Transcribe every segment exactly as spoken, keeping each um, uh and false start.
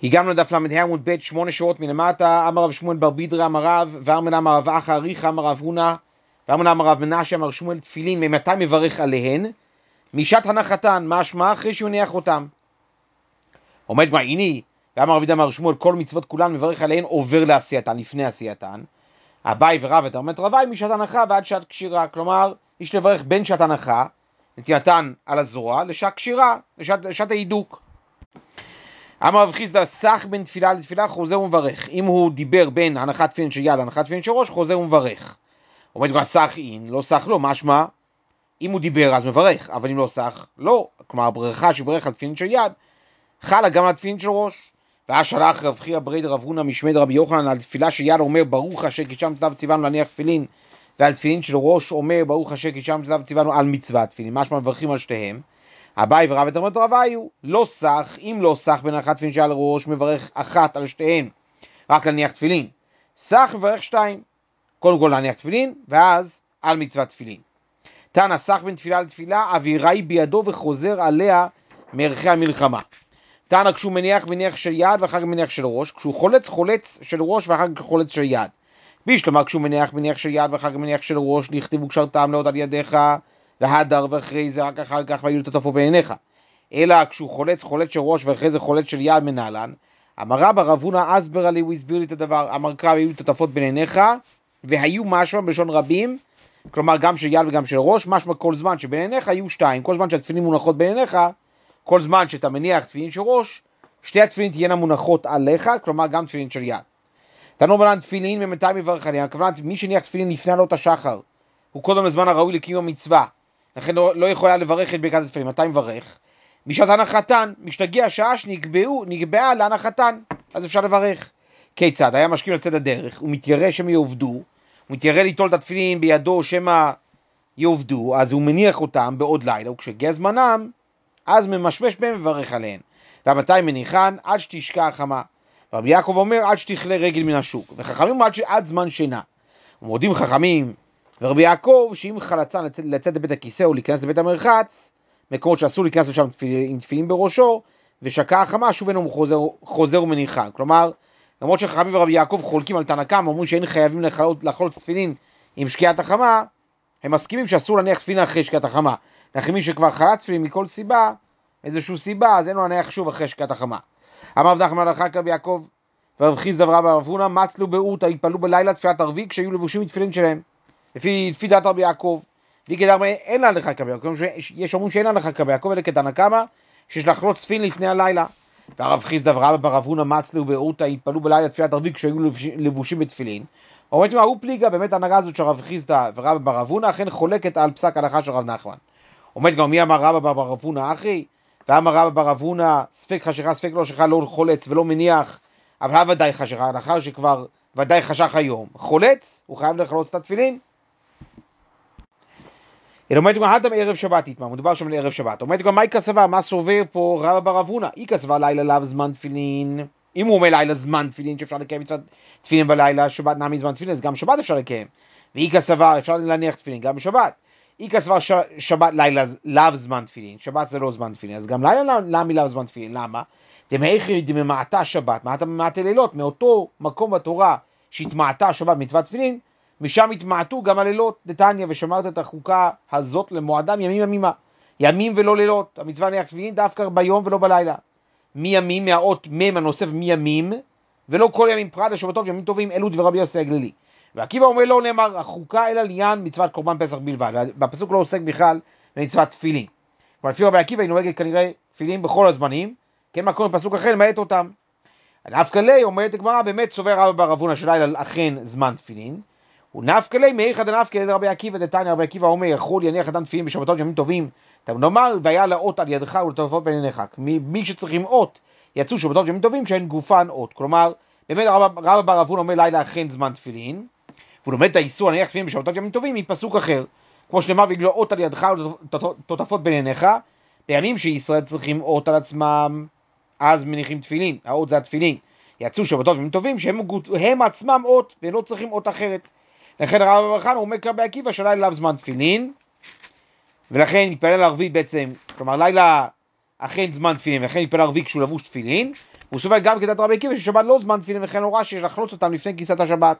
הגענו לדף למדה עמוד ב' שמונה שורות מלמטה. אמר רב שמואל בר בידרא אמר רב, ואמר אמר רב אחא אריכא אמר רב הונא, ואמר אמר רב מנשה אמר שמואל תפילין ממתי מברך עליהן? משעת הנחתן, משמע אחרי שהוא הניח אותם. עומד מה הנה, ואמר רבי אמר שמואל כל מצוות כולן מברך עליהן עובר לעשייתן, לפני עשייתן. אביי ורב את אמרת רבי משעת הנחה ועד שעת קשירה, כלומר יש לברך בין שעת הנחה, נטילתן על הזרוע, לשעת קשירה, לשעת, לשעת ההידוק. אמר רב חיסדא סח בין תפילה לתפילה חוזר ומברך. אם הוא דיבר בין הנחת תפילין של יד להנחת תפילין של ראש, חוזר ומברך. עומד כבר סח אין, לא סח לא, משמע אם הוא דיבר אז מברך, אבל אם לא סח לא. כלומר הברכה שברך על תפילין של יד חלה גם על תפילין של ראש. ואז שלח רב חייא ברי דרב הונא משמי דרבי יוחנן על תפילה של יד אומר ברוך אשר קידשנו צלב ציוונו להניח תפילין, ועל תפילין של ראש אומר ברוך אשר קידשנו צלב ציוונו על מצוות תפילין, משמע מברכים על שתיהם. אביי ורב את אמרת רביו לא סח, אם לא סח בין אחת תפילין שעל ראש מברך אחת על שתיהן רק להניח תפילין, סח מברך שתיים, קודם כל להניח תפילין ואז על מצוות תפילין. תנא סח בין תפילה לתפילה אוויראי בידו וחוזר עליה מערכי המלחמה. תנא כשהוא מניח מניח של יד ואחר כך מניח של ראש, כשהוא חולץ חולץ של ראש ואחר כך חולץ של יד. בשלמה כשהוא מניח מניח של יד ואחר כך מניח של ראש, נכתבו קשרתם לעוד על ידיך והדר, ואחרי זה רק אחר כך והיו לטוטפות בעיניך. אלא כשהוא חולץ חולץ של ראש ואחרי זה חולץ של יד מנהלן. אמר רבא רב הונא אסבר לי, הוא הסביר לי את הדבר. אמר קרא והיו לטוטפות בעיניך, והיו משמע בלשון רבים, כלומר גם של יד וגם של ראש, משמע כל זמן שבעיניך היו שתיים, כל זמן שהתפילין מונחות בעיניך, כל זמן שאתה מניח תפילין של ראש, שתי התפילין תהיינה מונחות עליך, כלומר גם תפילין של יד. תנו בלן תפילין ממתי מברך עליהם, הכוונה מי שניח תפילין לפני עלות השחר, הוא קודם לזמן הראוי לקיום המצווה, לכן לא, לא יכולה לברך את ברכת התפילין. מתי מברך? משעת הנחתן, משתגע שעה שנקבעו, נקבעה להנחתן, אז אפשר לברך. כיצד? היה משכים לצד הדרך, הוא מתיירא שמא יעובדו, הוא מתיירא ליטול את התפילין בידו שמא יעובדו, אז הוא מניח אותם בעוד לילה, וכשהגיע זמנם, אז ממשמש בהם מברך עליהן. ומתי מניחן? עד שתשקע החמה. רבי יעקב אומר עד שתכלה רגל מן השוק, וחכמים עד, ש... עד זמן שינה. ומודים חכמים ורבי יעקב שאם חלצן לצאת, לצאת לבית הכיסא או להיכנס לבית המרחץ, מקומות שאסור להיכנס לשם תפיל, עם תפילים בראשו, ושקע החמה שוב אינו חוזר, חוזר ומניחן. כלומר, למרות שחכמים ורבי יעקב חולקים על תנא קמא, אומרים שאין חייבים לחלות, לחלות תפילין עם שקיעת החמה, הם מסכימים שאסור להניח תפילין אחרי שקיעת החמה. לכן מי שכבר חלץ תפילין מכל סיבה, איזושהי סיבה, אז אין לו להניח שוב אחרי שקיעת החמה. אמר רב נחמן בר רבי יעקב ורב חיסדא ורב רב הונא מצלו באורתא, התפללו בלילה תפילת ערבית כשהיו לבושים מתפילין שלהם. לפי, לפי דעת רבי יעקב, וכדאמר אין לה לך כבי יעקב, יש אומרים שאין לה לך כבי יעקב, אלא כתנא קמא שיש לחלות תפילין לפני הלילה. והרב חיסדא ורב רב הונא מצלו באורתא, התפללו בלילה תפילת ערבית כשהיו לבושים בתפילין. אומרת מה הוא פליגה, באמת ההנהגה הזאת של רב חיסדא ורב רב הונא אכן חולקת על פסק הלכה של רב נחמן. אומרת גם מי אמר רב רב הונא אחי, ואמר רב רב הונא ספק חשיכה ספק לא שכה, לא חולץ ולא מניח, אבל ודאי חשיכה, לאחר שכבר ודאי חשך היום חולץ, הוא חייב לחלוץ את התפילין. אלא אומרת גם הלתם ערב שבת יתמם, מדובר שם לערב שבת. אומרת גם מהי כסבה, מה סובר פה רב רב הונא? היא כסבה לילה לאו זמן תפילין. אם הוא אומר לילה זמן תפילין שאפשר לקיים מצוות תפילין בלילה, שבת נמי זמן תפילין, אז גם שבת אפשר לקיים. והיא כסבה אפשר להניח תפילין גם בשבת. היא כסבה ש... שבת לילה לאו זמן תפילין, שבת זה לא זמן תפילין, אז גם לילה נמי לאו זמן תפילין. למה? דמהיכי דממעטה שבת, מעטה ממעטה לילות, מאותו מקום בתורה שהתמעטה שבת מצוות תפילין, משם התמעטו גם הלילות. דתניא ושמרת את החוקה הזאת למועדם ימים ימימה, ימים ולא לילות. המצווה להניח תפילין דווקא ביום ולא בלילה. מימים, מהאות מם הנוסף מימים, ולא כל ימים פרט לשבתות ימים טובים, אלו דברי רבי יוסי הגלילי. ועקיבא אומר לא נאמר החוקה אלא לעניין מצוות קורבן פסח בלבד, והפסוק לא עוסק בכלל במצוות תפילין. אבל לפי רבי עקיבא היא נוהגת כנראה תפילין בכל הזמנים, כן מקום בפסוק אחר למעט אותם. נפקא ליה אומרת הגמרא, באמת סובר רבא בר אבונה שלילה אכן זמן תפילין, ונפקא ליה מאיכא דנפקא לרבי עקיבא דתניא. רבי עקיבא אומר יכול יניח אדם תפילין בשבתות ימים טובים, נאמר והיה לאות על ידך ולטרפות בין עיניך. מי שצריכים אות יצאו שבתות ימים טובים שהן גופן אות. כלומר באמת רבא בר אבונה אומר לילה אכן זמן תפילין, והוא לומד את האיסור להניח תפילין בשבתות ימים טובים מפסוק אחר, כמו שנאמר ויגלו אות על ידך ולטרפות בין עיניך. בימים שישראל צריכים אות על עצמם אז מניחים תפילין, האות זה התפילין. יצאו שבתות ימים טובים שהם הם עצמם אות ולא צריכים אות אחרת. לכן הרב בר חנא אומר כרבי עקיבא שלילה לאו זמן תפילין, ולכן נתפלל ערבית בעצם, כלומר לילה אכן זמן תפילין, ולכן נתפלל ערבית כשהוא לבוש תפילין, הוא סובר גם כדת רבי עקיבא ששבת לא זמן תפילין וכן הוראה שיש לחלוץ אותם לפני כניסת השבת.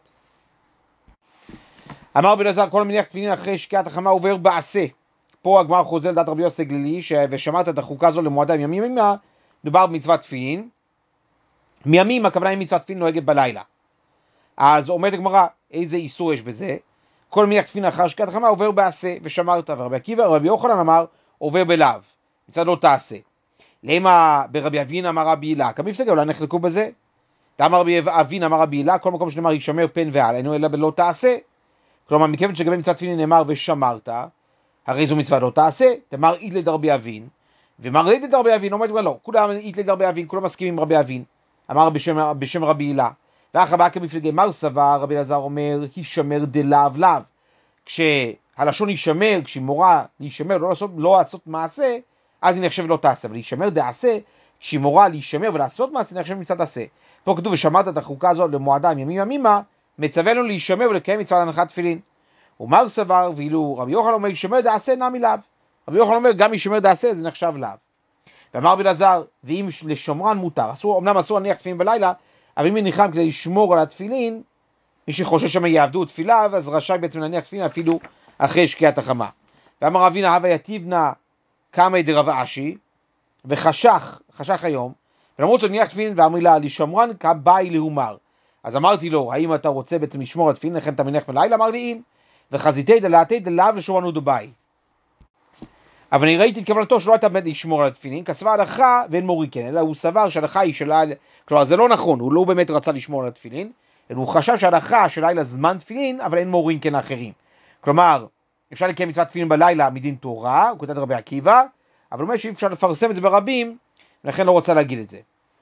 אמר רבי אלעזר, כל המניח תפילין אחרי שקיעת החמה עובר בעשה. פה הגמרא חוזר לדעת רבי יוסי גלילי, ש... ושמרת את החוקה הזו למועדה ימים ימימה, מדובר במצוות תפילין. מימים הכוונה היא מצוות תפילין נוהגת בלילה. אז אומרת הגמרא, איזה איסור יש בזה? כל מניח תפילין אחר שקיעת החמה עובר בעשה ושמרת, ורבי עקיבא, רבי יוחנן אמר עובר בלאו, מצד לא תעשה. למה ברבי אבין אמר רבי הילה? כמפלגה אולי נחלקו בזה. אמר רבי אבין אמר רבי הילה, כל מקום שנאמר ישמר פן ועל, אינו אלא בלא תעשה. כלומר, מכיוון שגבי מצוות תפילין נאמר ושמרת, הרי זו מצווה לא תעשה. תאמר אית לדרבי אבין, ומר אית לדרבי אבין אומרת לא, כולם אית לדרבי אבין, כולם מסכימים עם רבי אבין. אמר בשם, בשם רבי הילה. ואחר כך כמפלגה מר סבר, רבי אלעזר אומר הישמר דלאו לאו. כשהלשון יישמר, כשהיא מורה להישמר, לא לעשות, לא לעשות מעשה, אז היא נחשב לא תעשה, אבל להישמר דעשה, כשהיא מורה להישמר ולעשות מעשה, נחשב מצוות עשה. פה כתוב ושמרת את החוקה הזאת למועדה ימים ימימה, מצווה לנו להישמר ולקיים מצווה להנחת תפילין. ומר סבר, ואילו רבי יוחנן אומר ישמר דעשה נמי לאו. רבי יוחנן אומר גם ישמר דעשה זה נחשב לאו. ואמר רבי אלעזר, ואם לשומרן מותר, אסור, אמנם אסור להניח תפילין בלילה, אבל אם נלחם כדי לשמור על התפילין, מי שחושש שם יעבדו תפילה, אז רשאי בעצם להניח תפילין אפילו אחרי שקיעת החמה. ואמר אבינה הווה יתיבנה קמא דרב אשי, וחשך, חשך היום, ולמרות זאת הניח תפילין ואמר לה, לשומרן כבאי להומר. אז אמרתי לו, האם אתה רוצה בעצם לשמור על תפילין, לכן אתה מניח בלילה? אמר לי אם, וחזיתי דלעתי דלאו לשומרן ודבאי. אבל אני ראיתי את כוונתו שלא הייתה באמת לשמור על התפילין, כסבה הלכה ואין מורי כן, אלא הוא סבר שההלכה היא של לילה, כלומר זה לא נכון, הוא לא באמת רצה לשמור על התפילין, אלא הוא חשב שההלכה של לילה זמן תפילין, אבל אין מורים כן אחרים. כלומר, אפשר לקיים מצוות תפילין בלילה מדין תורה, הוא כותב רבי עקיבא, אבל הוא אומר שאי אפשר לפרסם את זה ברבים, ולכן לא רוצה להגיד את זה.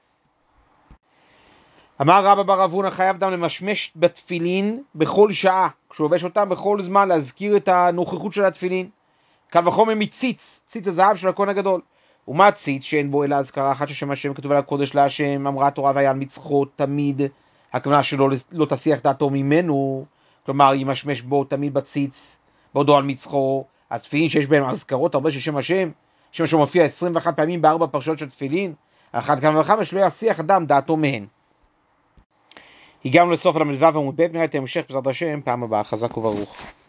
אמר רבא בר אבונה, חייב אדם למשמש בתפילין בכל שעה, כשהוא לובש אותם בכל זמן להזכיר את הנוכחות של התפילין. קל וחומר מציץ, ציץ הזהב של הכהן הגדול. ומה ציץ שאין בו אלא הזכרה אחת ששם השם כתוב על הקודש להשם, אמרה התורה והיה מצחו תמיד, הכוונה שלא לא תסיח דעתו ממנו, כלומר ימשמש בו תמיד בציץ, בעודו על מצחו. התפילין שיש בהם הזכרות הרבה של שם השם, שם השם מופיע עשרים ואחת פעמים בארבע פרשיות של תפילין, על אחת כמה וכמה שלא יסיח אדם דעתו מהן. הגענו לסוף הל"ו עמוד ב', נראה את ההמשך בעזרת השם פעם הבאה. חזק וברוך.